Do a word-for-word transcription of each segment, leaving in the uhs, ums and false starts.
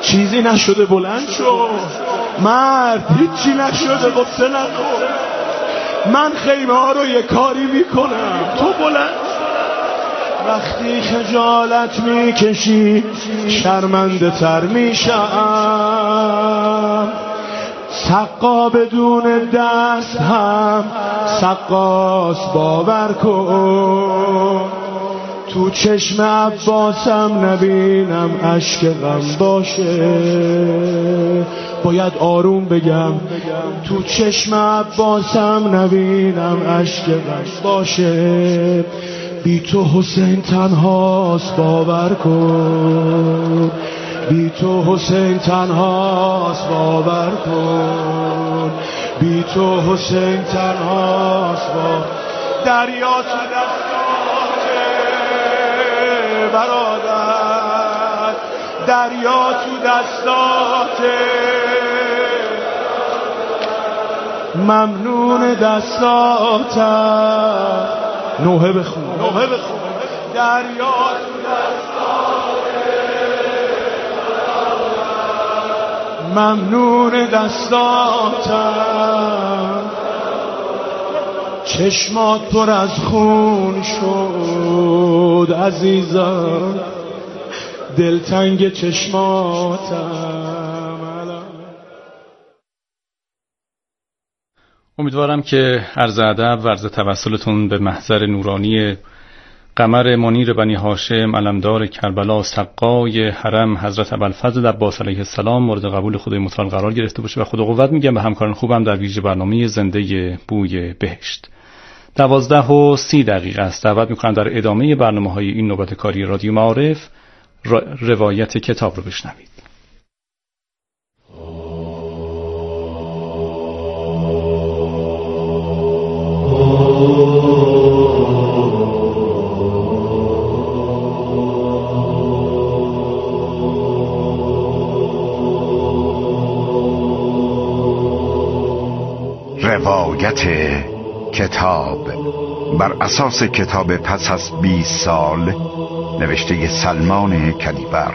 چیزی نشده بلند شو مرد، هیچی نشده غصه نکن، من خیمه ها رو یه کاری میکنم تو بلند. وقتی خجالت میکشی شرمنده تر میشم، سقا بدون دست هم سقاس باور کن. تو چشم عباسم نبینم اشک غم باشه، باید آروم بگم تو چشم عباسم نبینم اشک غم باشه. بی تو حسین تنهاست باور کن، بی تو حسین تنهاست باور کن، بی تو حسین تنهاست باور. دریا تو دستاته برادر، دریا تو دستاته، ممنون دستاتم. نوحه بخون، نوحه بخون. دریا تو دستاتم، ممنون دستاتم. چشمات پر از خون شد عزیزم، دلتنگ چشماتم. امیدوارم که عرض ادب و عرض توسلتون به محضر نورانی قمر منیر بنی هاشم علمدار کربلا سقای حرم حضرت ابوالفضل عباس علیه السلام مورد قبول خدای متعال قرار گرفته باشه و خدا قوت میگم به همکاران خوبم در ویژه برنامه زنده بوی بهشت. دوازده و سی دقیقه است. دعوت میکنم در ادامه برنامه های این نوبت کاری رادیو معارف روایت کتاب رو بشنوید. روایت کتاب بر اساس کتاب پس از بیست سال نوشته سلمان کلیبر.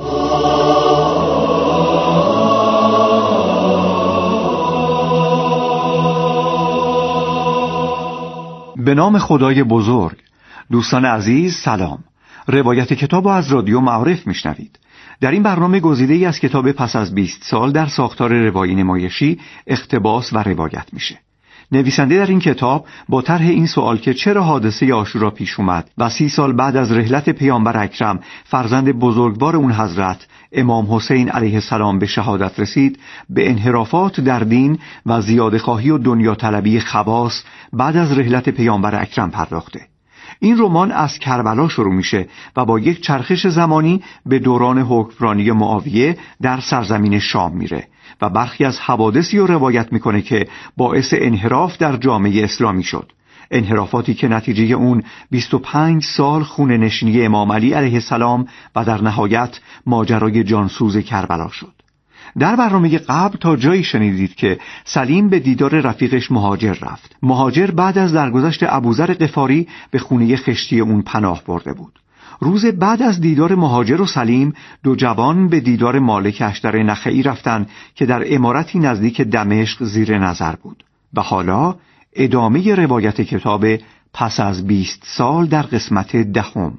به نام خدای بزرگ. دوستان عزیز سلام. روایت کتاب از رادیو معارف میشنوید. در این برنامه گزیده‌ای از کتاب پس از بیست سال در ساختار روایی نمایشی اقتباس و روایت میشه. نویسنده در این کتاب با طرح این سوال که چرا حادثه عاشورا پیش اومد و سی سال بعد از رحلت پیامبر اکرم فرزند بزرگوار اون حضرت امام حسین علیه السلام به شهادت رسید، به انحرافات در دین و زیادخواهی و دنیا طلبی خواص بعد از رحلت پیامبر اکرم پرداخته. این رمان از کربلا شروع میشه و با یک چرخش زمانی به دوران حکمرانی معاویه در سرزمین شام میره و برخی از حوادثی رو روایت میکنه که باعث انحراف در جامعه اسلامی شد. انحرافاتی که نتیجه اون بیست و پنج سال خون نشینی امام علی علیه السلام و در نهایت ماجرای جانسوز کربلا شد. در برنامه قبل تا جایی شنیدید که سلیم به دیدار رفیقش مهاجر رفت. مهاجر بعد از درگذشت ابوذر غفاری به خونه خشتی اون پناه برده بود. روز بعد از دیدار مهاجر و سلیم، دو جوان به دیدار مالک اشتر نخعی رفتن که در عمارتی نزدیک دمشق زیر نظر بود. و حالا ادامه روایت کتاب پس از بیست سال در قسمت دهم.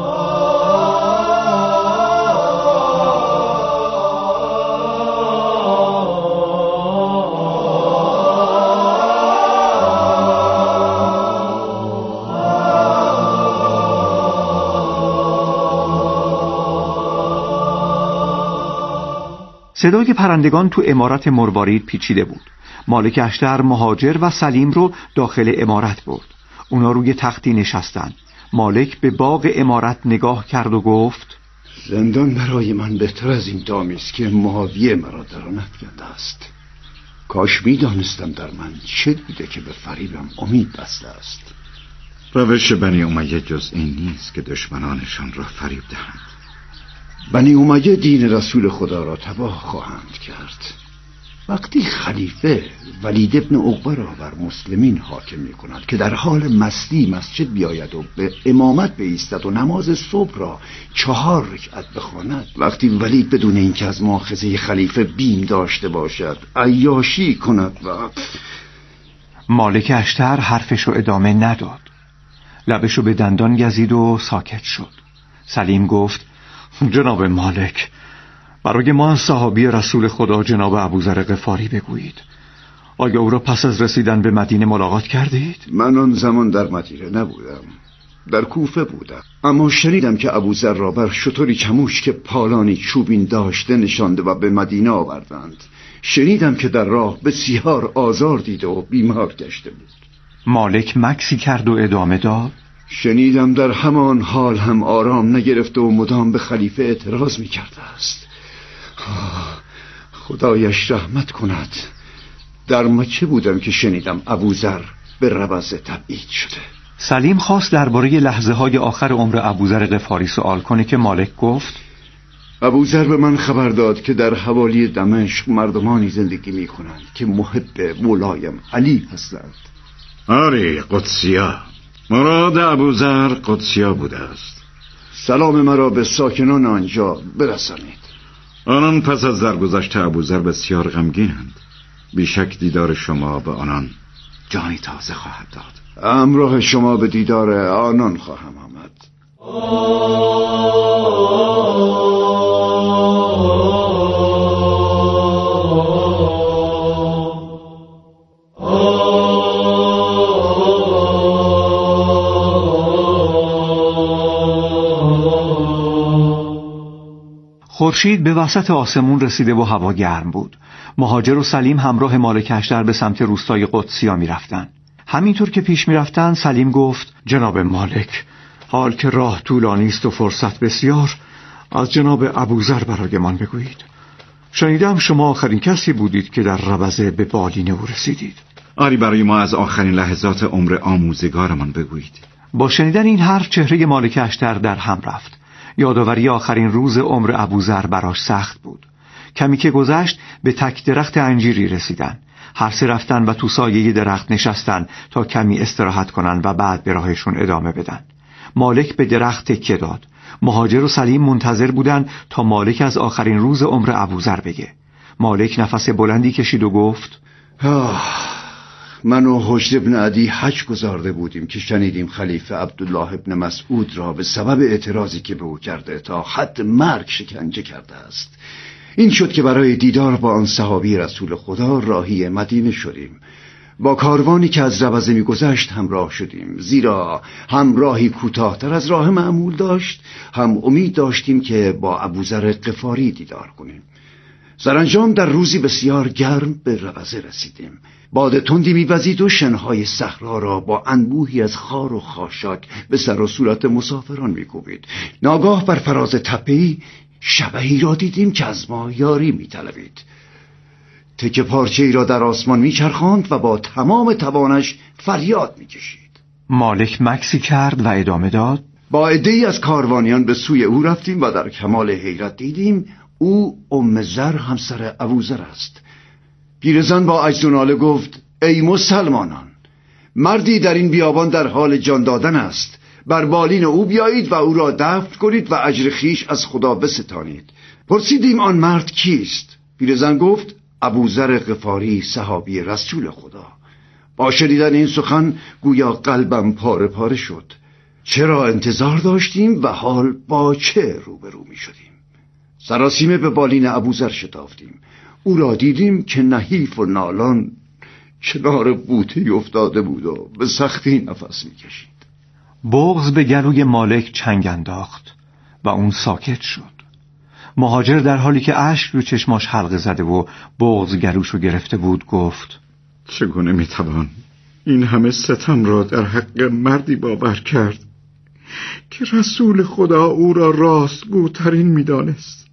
صدای پرندگان تو عمارت مروارید پیچیده بود. مالک اشتر مهاجر و سلیم رو داخل عمارت برد. اونا روی تختی نشستن. مالک به باغ عمارت نگاه کرد و گفت: زندان برای من بهتر از این دامی است که معاویه مرا در آن افکنده است. کاش می‌دانستم در من چه بوده که به فریبم امید بسته است. روش بنی امیه جز این نیست که دشمنانشان را فریب دهند. بنی امیه دین رسول خدا را تباه خواهند کرد. وقتی خلیفه ولید ابن عقبه را بر مسلمین حاکم می کند که در حال مستی مسجد بیاید و به امامت بایستد و نماز صبح را چهار رکعت بخواند، وقتی ولید بدون اینکه از مؤاخذه خلیفه بیم داشته باشد عیاشی کند و مالک اشتر حرفشو ادامه نداد. لبشو به دندان گزید و ساکت شد. سلیم گفت: جناب مالک، برای ما صحابی رسول خدا جناب ابوذر غفاری بگویید، آیا او را پس از رسیدن به مدینه ملاقات کردید؟ من آن زمان در مدینه نبودم، در کوفه بودم، اما شنیدم که ابوذر را بر شتری چموش که پالانی چوبین داشته نشانده و به مدینه آوردند. شنیدم که در راه بسیار آزار دیده و بیمار گشته بود. مالک مکسی کرد و ادامه داد: شنیدم در همان حال هم آرام نگرفته و مدام به خلیفه اعتراض می کرده است. خدایش رحمت کند. در مکه بودم که شنیدم ابوذر به ربض تبعید شده. سلیم خواست درباره لحظه های آخر عمر ابوذر غفاری سوال کنه که مالک گفت: ابوذر به من خبر داد که در حوالی دمشق مردمانی زندگی می کنند که محب مولایم علی هستند. آری، قدسیا. مراد ابوذر قدسیا بوده است. سلام مرا به ساکنان آنجا برسانید. آنان پس از درگذشت ابوذر بسیار غمگینند. بیشک دیدار شما به آنان جانی تازه خواهد داد. همراه شما به دیدار آنان خواهم آمد. خورشید به وسط آسمون رسیده و هوا گرم بود. مهاجر و سلیم همراه مالک اشتر به سمت روستای قدسیا می رفتن. همینطور که پیش می رفتن سلیم گفت: جناب مالک، حال که راه طولانی است و فرصت بسیار، از جناب ابوذر برای من بگویید. شنیدم شما آخرین کسی بودید که در ربضه به بالین او رسیدید. آری، برای ما از آخرین لحظات عمر آموزگارمان بگویید. با شنیدن این حرف چهره مالک اشتر در هم رفت. یادآوری آخرین روز عمر ابوذر براش سخت بود. کمی که گذشت به تک درخت انجیری رسیدن. هر سه رفتن و تو سایه درخت نشستن تا کمی استراحت کنن و بعد به راهشون ادامه بدن. مالک به درخت تکیه داد. مهاجر و سلیم منتظر بودن تا مالک از آخرین روز عمر ابوذر بگه. مالک نفس بلندی کشید و گفت: آه، من و حجر ابن عدی حج گذارده بودیم که شنیدیم خلیفه عبدالله ابن مسعود را به سبب اعتراضی که به او کرده تا حد مرگ شکنجه کرده است. این شد که برای دیدار با آن صحابی رسول خدا راهی مدینه شدیم. با کاروانی که از ربضه می گذشت همراه شدیم، زیرا هم راهی کوتاه‌تر از راه معمول داشت، هم امید داشتیم که با ابوذر غفاری دیدار کنیم. سرانجام در روزی بسیار گرم به ربضه رسیدیم. باد تندی می‌وزید و شنهای صحرا را با انبوهی از خار و خاشاک به سر و صورت مسافران می‌کوبید. ناگاه بر فراز تپه‌ای شبحی را دیدیم که از ما یاری می‌طلبید. تکه پارچه‌ای را در آسمان می‌چرخاند و با تمام توانش فریاد می‌کشید. مالک مکسی کرد و ادامه داد: با عده‌ای از کاروانیان به سوی او رفتیم و در کمال حیرت دیدیم او ام زر همسر ابوذر است. پیرزن با عجز و ناله گفت: ای مسلمانان، مردی در این بیابان در حال جان دادن است. بر بالین او بیایید و او را دفن کنید و اجر خیش از خدا بستانید. پرسیدیم آن مرد کیست؟ پیرزن گفت: ابوذر غفاری، صحابی رسول خدا. با شنیدن این سخن گویا قلبم پاره پاره شد. چرا انتظار داشتیم و حال با چه روبرو می شدیم؟ سراسیمه به بالین ابوذر شتافتیم. او را دیدیم که نحیف و نالان کنار بوته افتاده بود و به سختی نفس می کشید. بغض به گلوی مالک چنگ انداخت و اون ساکت شد. مهاجر در حالی که اشک رو چشماش حلقه زده و بغض گلوشو گرفته بود گفت: چگونه میتوان این همه ستم را در حق مردی باور کرد که رسول خدا او را راستگوترین میدانست؟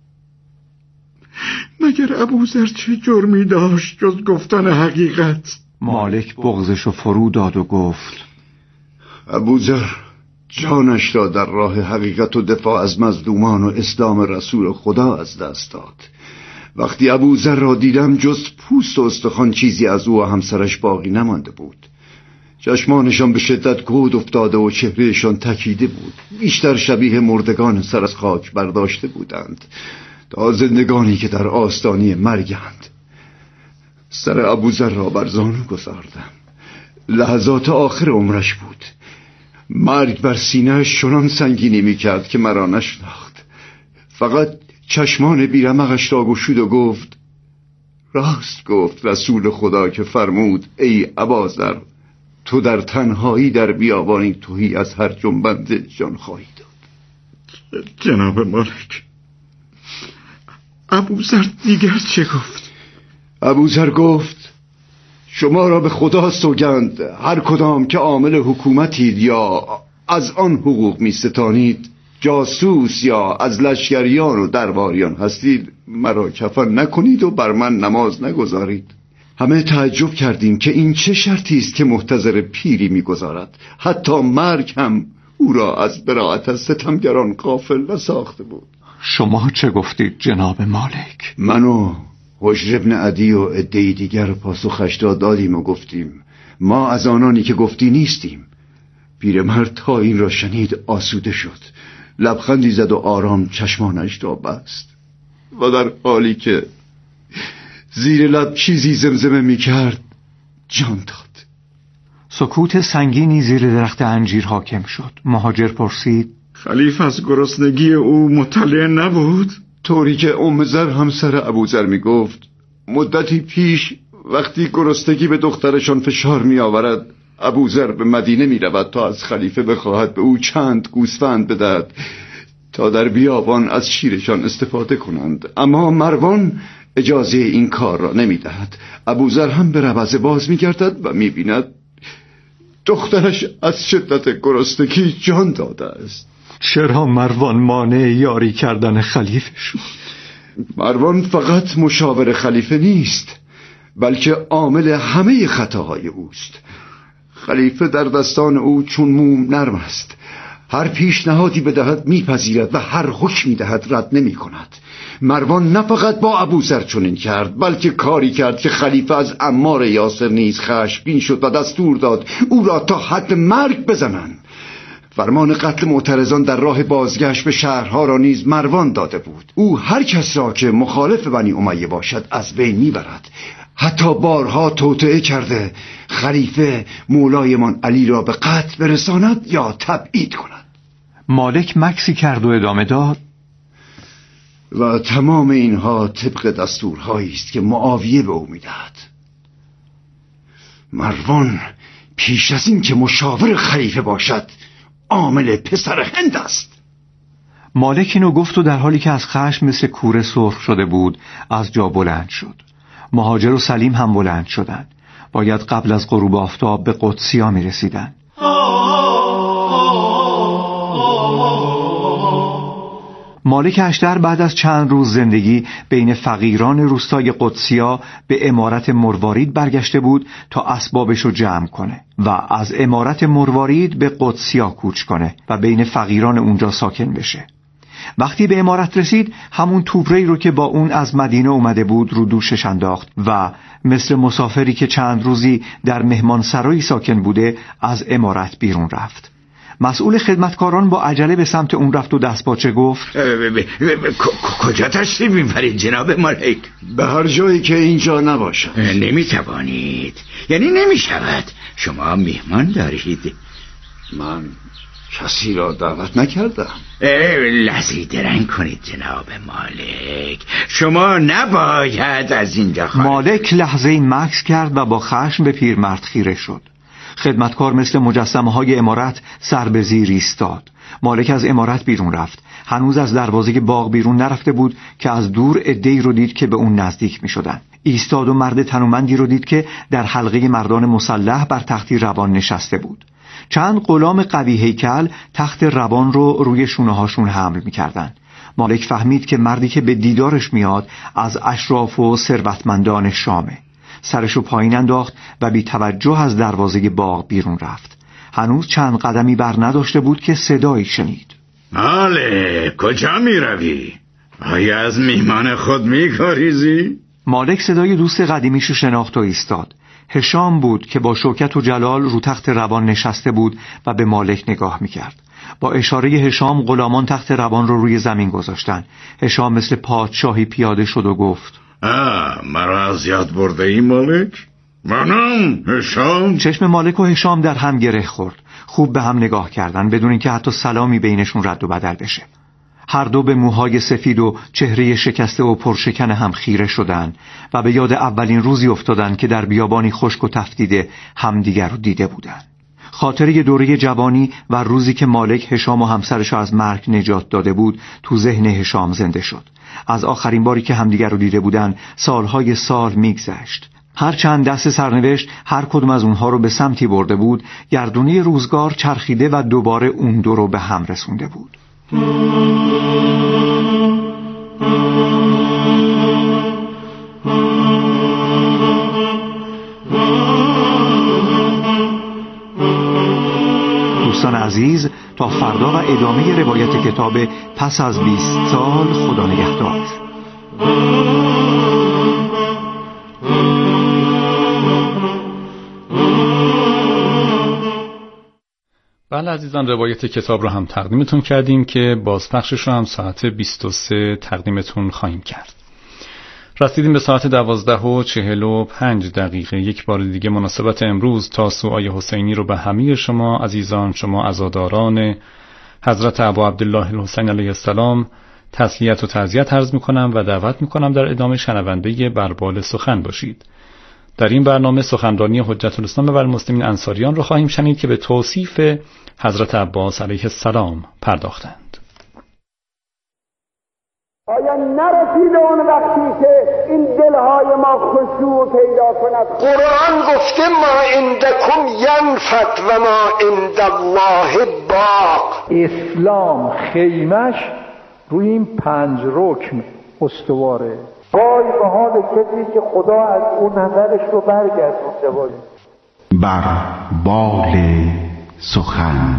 مگر ابوذر چه جرمی داشت جز گفتن حقیقت؟ مالک بغضشو فرو داد و گفت: ابوذر جانش را در راه حقیقت و دفاع از مظلومان و اسلام رسول خدا از دست داد. وقتی ابوذر را دیدم جز پوست و استخوان چیزی از او و همسرش باقی نمانده بود. چشمانشان به شدت گود افتاده و چهرهشان تکیده بود. بیشتر شبیه مردگان سر از خاک برداشته بودند تا زندگانی که در آستانه مرگند. سر ابوذر را بر زانو گذاردم. لحظات آخر عمرش بود. مرگ بر سینه‌اش چنان سنگینی می‌کرد که مرا نشناخت. فقط چشمان بیرمقش را گشود و گفت: راست گفت رسول خدا که فرمود ای ابوذر، تو در تنهایی در بیابانی تهی از هر جنبنده جان خواهی داد. جناب مالک، ابوذر دیگر چه گفت؟ ابوذر گفت: شما را به خدا سوگند، هر کدام که عامل حکومتید یا از آن حقوق می ستانید، جاسوس یا از لشکریان و درباریان هستید، مرا کفن نکنید و بر من نماز نگذارید. همه تعجب کردیم که این چه شرطی است که محتضر پیری می‌گذارد. حتی مرگ هم او را از براءت از ستمگران غافل نساخته بود. شما چه گفتید جناب مالک؟ من و حجر ابن عدی و عده‌ای دیگر پاسخش را دادیم و گفتیم ما از آنانی که گفتی نیستیم. پیرمرد تا این را شنید آسوده شد، لبخندی زد و آرام چشمانش را بست و در حالی که زیر لب چیزی زمزمه می کرد جان داد. سکوت سنگینی زیر درخت انجیر حاکم شد. مهاجر پرسید: خلیفه از گرسنگی او مطلع نبود؟ طوری که ام زر همسر ابوذر می گفت مدتی پیش وقتی گرسنگی به دخترشان فشار می آورد، ابوذر به مدینه می رود تا از خلیفه بخواهد به او چند گوسفند بدهد تا در بیابان از شیرشان استفاده کنند، اما مروان اجازه این کار را نمی دهد. ابوذر هم به روزه باز می گردد و می بیند دخترش از شدت گرسنگی جان داده است. چرا مروان مانع یاری کردن خلیفه شد؟ مروان فقط مشاور خلیفه نیست، بلکه عامل همه خطاهای اوست. خلیفه در دستان او چون موم نرم است. هر پیشنهادی بدهد میپذیرد و هر حکمی دهد رد نمی کند. مروان نه فقط با ابوذر چنین کرد، بلکه کاری کرد که خلیفه از عمار یاسر نیز خشمگین شد و دستور داد او را تا حد مرگ بزنند. فرمان قتل معترضان در راه بازگشت به شهرها را نیز مروان داده بود. او هر کس را که مخالف بنی امیه باشد از بین میبرد. حتی بارها توطئه کرده خلیفه مولایمان علی را به قتل برساند یا تبعید کند. مالک مکسی کرد و ادامه داد: و تمام اینها طبق دستورهایی است که معاویه به او میدهد. مروان پیش از این که مشاور خلیفه باشد عامل پسر هند است. مالک اینو گفت و در حالی که از خشم مثل کوره سرخ شده بود از جا بلند شد. مهاجر و سلیم هم بلند شدند. باید قبل از غروب آفتاب به قدسیا می رسیدند. مالک اشتر بعد از چند روز زندگی بین فقیران روستای قدسیا به امارت مروارید برگشته بود تا اسبابش رو جمع کنه و از امارت مروارید به قدسیا کوچ کنه و بین فقیران اونجا ساکن بشه. وقتی به امارت رسید همون توبره‌ای رو که با اون از مدینه اومده بود رو دوشش انداخت و مثل مسافری که چند روزی در مهمانسرایی ساکن بوده از امارت بیرون رفت. مسئول خدمتکاران با عجله به سمت اون رفت و دستپاچه گفت: کجا تشریف میبرید جناب مالک؟ به هر جایی که اینجا نباشد. نمیتوانید، یعنی نمیشود. شما میهمان دارید. من کسی را دعوت نکردم. لحظه درنگ کنید جناب مالک، شما نباید از اینجا خارج. مالک لحظه مکث کرد و با خشم به پیرمرد خیره شد. خدمتکار مثل مجسمه های امارت سر به زیر ایستاد. مالک از امارت بیرون رفت. هنوز از دروازه باغ بیرون نرفته بود که از دور عده‌ای رو دید که به اون نزدیک می شدن. ایستاد و مرد تنومندی رو دید که در حلقه مردان مسلح بر تختی روان نشسته بود. چند غلام قوی هیکل تخت روان رو روی شونه هاشون حمل می کردن. مالک فهمید که مردی که به دیدارش میاد از اشراف و ثروتمندان شامه. سرشو پایین انداخت و بی توجه از دروازه باغ بیرون رفت. هنوز چند قدمی بر نداشته بود که صدایی شنید: مالک کجا می روی؟ آیا از میهمان خود می‌گریزی؟ مالک صدای دوست قدیمیش شناخت و ایستاد. هشام بود که با شوکت و جلال رو تخت روان نشسته بود و به مالک نگاه میکرد. با اشاره هشام غلامان تخت روان رو روی زمین گذاشتن. هشام مثل پادشاهی پیاده شد و گفت: آه، مرا از یاد برده ای مالک؟ منم هشام. چشم مالک و هشام در هم گره خورد. خوب به هم نگاه کردن بدون اینکه حتی سلامی بینشون رد و بدل بشه. هر دو به موهای سفید و چهره شکسته و پرشکن هم خیره شدند و به یاد اولین روزی افتادند که در بیابانی خشک و تفتیده همدیگر رو دیده بودند. خاطره دوره جوانی و روزی که مالک هشام و همسرش از مرگ نجات داده بود تو ذهن هشام زنده شد. از آخرین باری که همدیگر رو دیده بودند سالهای سال میگذشت. هر چند دست سرنوشت هر کدوم از اونها رو به سمتی برده بود، گردونه روزگار چرخیده و دوباره اون دو رو به هم رسونده بود. دوستان عزیز، تا فردا و ادامه روایت کتاب پس از بیست سال، خدا نگهدار. بله عزیزان، روایت کتاب رو هم تقدیمتون کردیم که بازپخشش رو هم ساعت بیست و سه تقدیمتون خواهیم کرد. رسیدیم به ساعت دوازده و چهل و پنج دقیقه. یک بار دیگه مناسبت امروز تاسوعای حسینی رو به همه شما عزیزان، شما عزاداران حضرت ابا عبدالله الحسین علیه السلام تسلیت و تعزیت عرض میکنم و دعوت میکنم در ادامه شنونده بربال سخن باشید. در این برنامه سخنرانی حجت الاسلام و المسلمین انصاریان رو خواهیم شنید که به توصیف حضرت عباس علیه السلام پرداختند. آیا نرسیده اون وقتی که این دلهای ما خشوع پیدا کند؟ قرآن گفته ما عندکم ینفد و ما عند الله باق. اسلام خیمش روی این پنج رکن استواره. وای به حال کسی که خدا از اون نظرش رو برگردونده. وای بر بال سخن.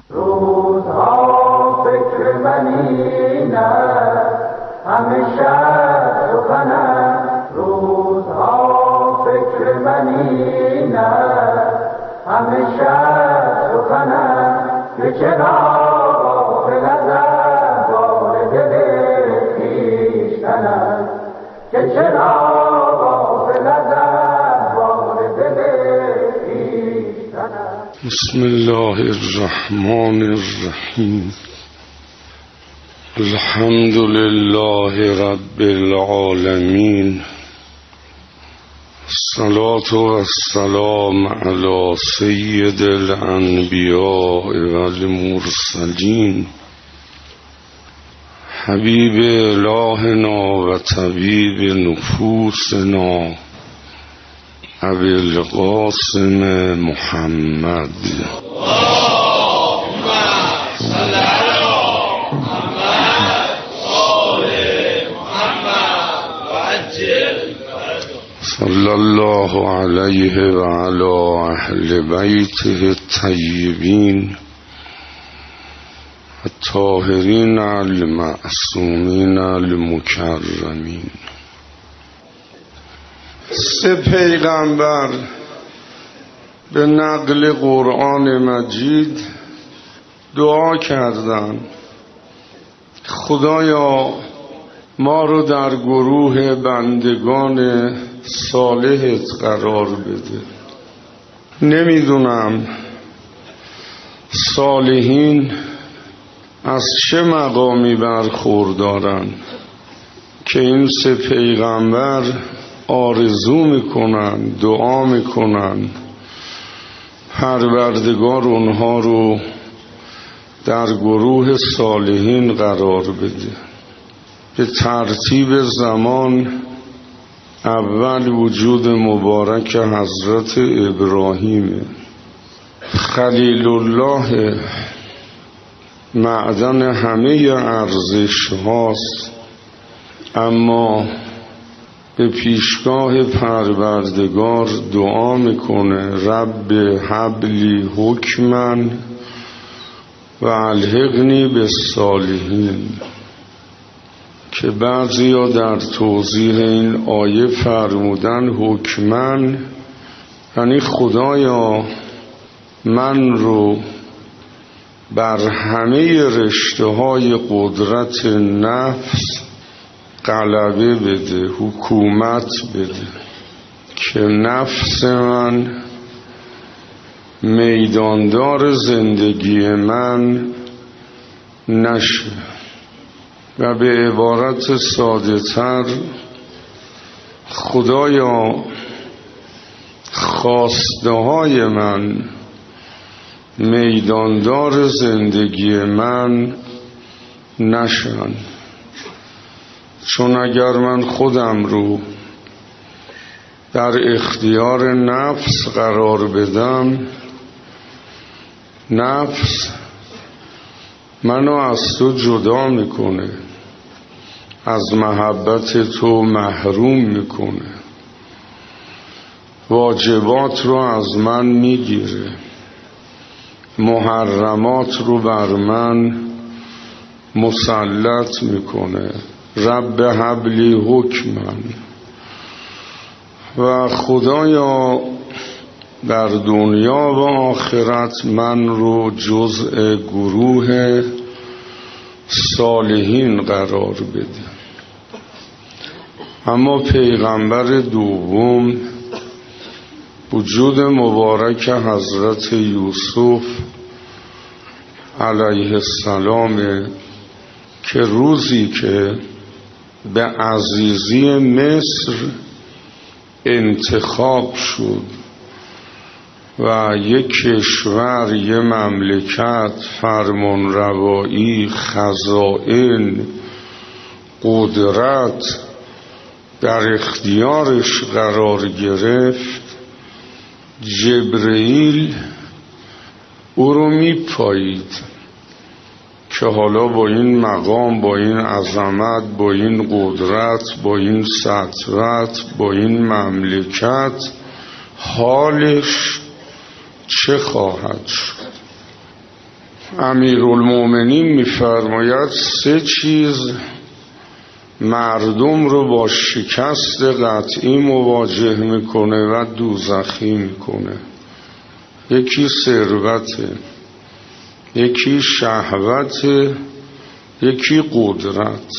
روزها فکر منی نه همیشه سخنم، روزها فکر منی نه همیشه سخنم، که چرا به نظر بار دل خویشتنم، که چرا به نظر بار دل خویشتنم. بسم الله الرحمن الرحیم. الحمد لله رب العالمین. الصلاة والسلام علی سید الانبیاء والمرسلین، حبیب الهنا و طبیب نفوسنا ابی القاسم محمد. صلی الله علیه و علی اهل بیته الطیبین الطاهرین المعصومین المکرمین. سه پیغمبر به نقل قرآن مجید دعا کردند خدایا ما رو در گروه بندگان صالحت قرار بده. نمیدونم صالحین از چه مقامی برخوردارن که این سه پیغمبر آرزو میکنن، دعا میکنن پروردگار اونها رو در گروه صالحین قرار بده. به ترتیب زمان اول وجود مبارک حضرت ابراهیم خلیل الله، معدن همه ارزش هاست، اما به پیشگاه پروردگار دعا میکنه رب هبلی حکمن و الحقنی بالصالحین، که بعضیا در توضیح این آیه فرمودن حکمن، یعنی خدایا من رو بر همه رشته های قدرت نفس غلبه بده، حکومت بده، که نفس من میداندار زندگی من نشه. و به عبارت ساده تر، خدایا خواسته های من میداندار زندگی من نشن، چون اگر من خودم رو در اختیار نفس قرار بدم، نفس منو از تو جدا میکنه، از محبت تو محروم میکنه، واجبات رو از من میگیره، محرمات رو بر من مسلط میکنه. رب حبلی حکمن. و خدایا در دنیا و آخرت من رو جزء گروه صالحین قرار بده. اما پیغمبر دوم وجود مبارک حضرت یوسف علیه السلام، که روزی که به عزیزی مصر انتخاب شد و یک کشور، یک مملکت، فرمان روایی، خزائن، قدرت در اختیارش قرار گرفت، جبرئیل او رو میپایید که حالا با این مقام، با این عظمت، با این قدرت، با این سطوت، با این مملکت حالش چه خواهد شد. امیرالمومنین میفرماید سه چیز مردم رو با شکست قطعی مواجه میکنه و دوزخی میکنه. یکی ثروته، یکی شهوت، یکی قدرت.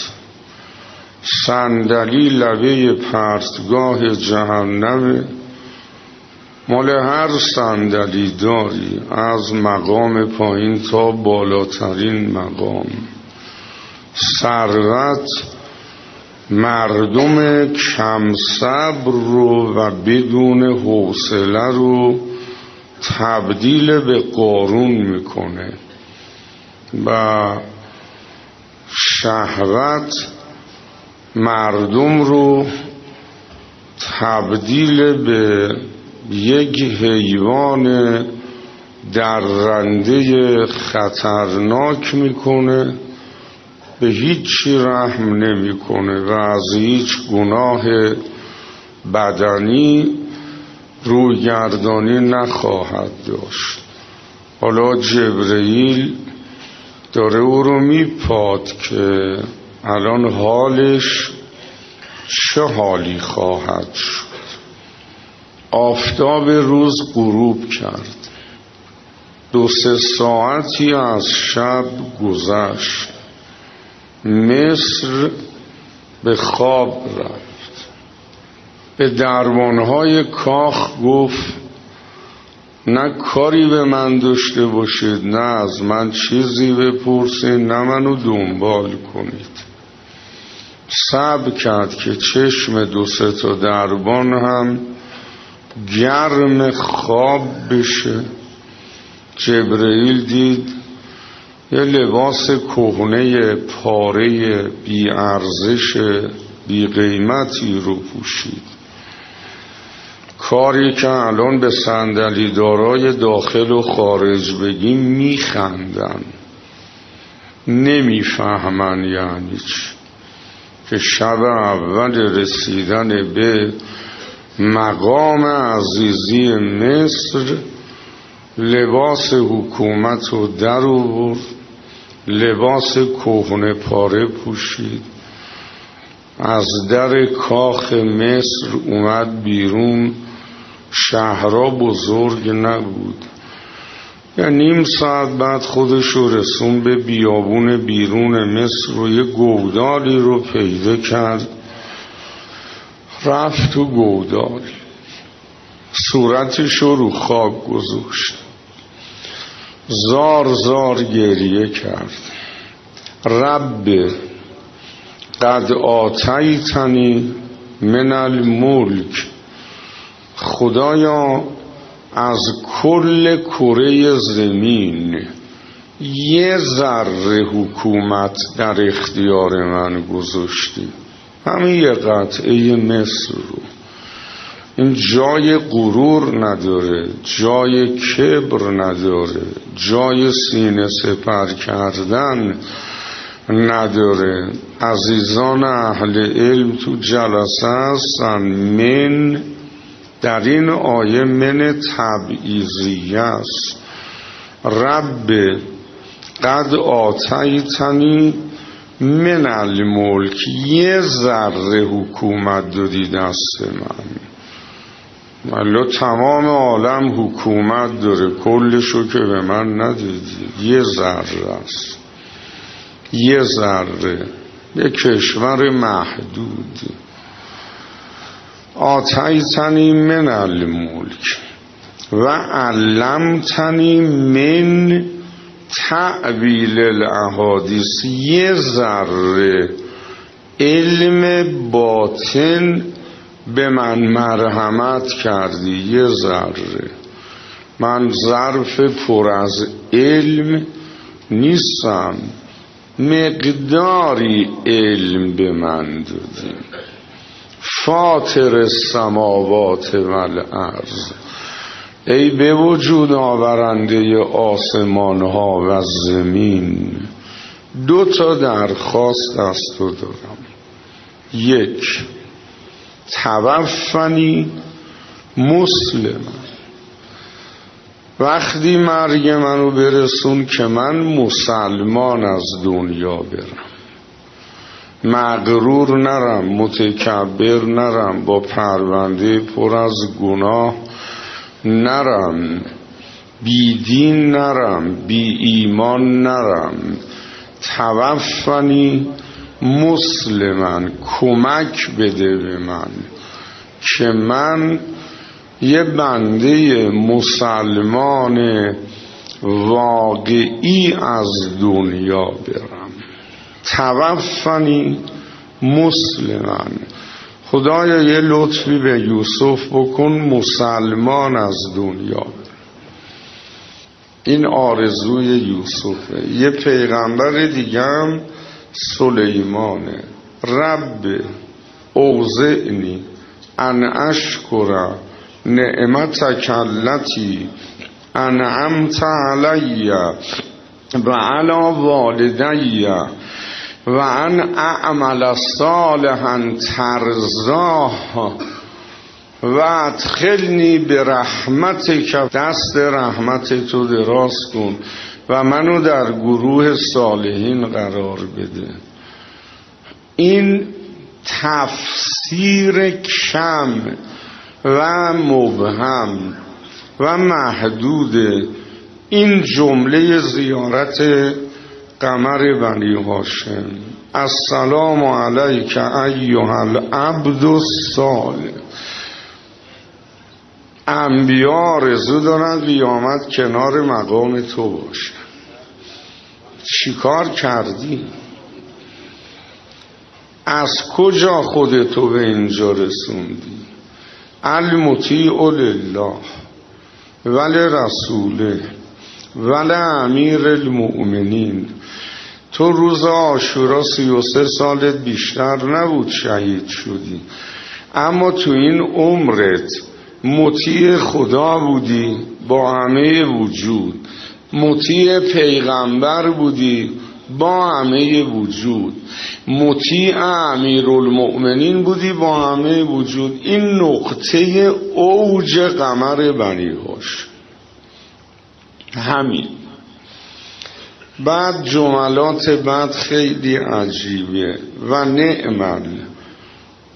صندلی لبه پرتگاه جهنم، مال هر صندلی داری، از مقام پایین تا بالاترین مقام. ثروت مردم کم صبر رو و بدون حوصله رو تبدیل به قارون میکنه. و شهوت مردم رو تبدیل به یک حیوان درنده خطرناک میکنه، به هیچی رحم نمیکنه و از هیچ گناه بدنی رویگردانی نخواهد داشت. حالا جبرئیل داره او رو میپاد که الان حالش چه حالی خواهد شد. آفتاب روز غروب کرد، دو سه ساعتی از شب گذشت، مصر به خواب رفت. به دربانهای کاخ گفت نه کاری به من داشته باشید، نه از من چیزی بپرسید، نه منو دنبال کنید. صبر کرد که چشم دو سه تا دربان هم گرم خواب بشه. جبرئیل دید یه لباس کهنه پاره بی ارزش بی قیمتی رو پوشید، کاری که الان به صندلی دارای داخل و خارج بگیم میخندن، نمیفهمن یعنی چی. که شب اول رسیدن به مقام عزیزی مصر لباس حکومت رو در آورد، لباس کهنه پاره پوشید، از در کاخ مصر اومد بیرون، شهرها بزرگ نبود. یا نیم ساعت بعد خودش رو رسون به بیابون بیرون مصر و یه گودالی رو پیدا کرد. رفت تو گودال، صورتش رو رو خاک گذاشت، زار زار گریه کرد. رب قد آتیتنی من الملک، خدایا از کل کره زمین یه ذره حکومت در اختیار من گذاشتی، همین یه قطعه مصر رو. این جای غرور نداره، جای کبر نداره، جای سینه سپر کردن نداره. عزیزان اهل علم تو جلسه هستن. من در این آیه من تبعیضیه است. رب قد آتیتنی من الملک، یه ذره حکومت دادی دست من. والا تمام عالم حکومت داره، کلشو که به من ندادی. یه ذره است، یه ذره، یه کشور محدود. آتیتنی من الملک و علمتنی من تعبیل الاحادیث، یه ذره علم باطن به من مرحمت کردی. یه ذره. من ظرف پر از علم نیستم، مقداری علم به من دادی. فاطر السماوات والارض، ای به وجود آورنده آسمان ها و زمین، دو تا درخواست از تو دارم. یک، توفنی مسلما، وقتی مرگ منو برسون که من مسلمان از دنیا برم، مغرور نرم، متکبر نرم، با پرونده پر از گناه نرم، بی دین نرم، بی ایمان نرم. توفنی مسلماً، کمک بده به من که من یه بنده مسلمان واقعی از دنیا برم. توفنی مسلماً، خدایا یه لطفی به یوسف بکن مسلمان از دنیا. این آرزوی یوسفه. یه پیغمبر دیگه هم سلیمانه. رب اوزعنی ان اشکر نعمتک التی انعمت علی و علی والدی و ان اعمل صالحا ترضاه و ادخلنی برحمتک، دست رحمت تو دراز کن و منو در گروه صالحین قرار بده. این تفسیر کم و مبهم و محدود این جمله زیارت قمر بنی هاشم. السلام علیک ایها العبد الصالح. انبیا آرزو دارن قیامت کنار مقام تو باشه. چیکار کردی؟ از کجا خودتو به اینجا رسوندی؟ المطیع لله ولی رسوله ولی امیر المؤمنین. تو روز عاشورا سی و سه سالت بیشتر نبود شهید شدی، اما تو این عمرت مطیع خدا بودی با همه وجود، مطیع پیغمبر بودی با همه وجود، مطیع امیرالمؤمنین بودی با همه وجود. این نقطه اوج قمر بنی هاشم. همین. بعد جملات بعد خیلی عجیبه. و نعمل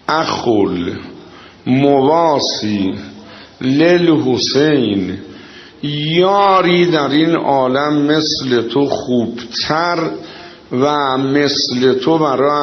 اخل مواسی للحسین، یاری در این عالم مثل تو خوبتر و مثل تو برای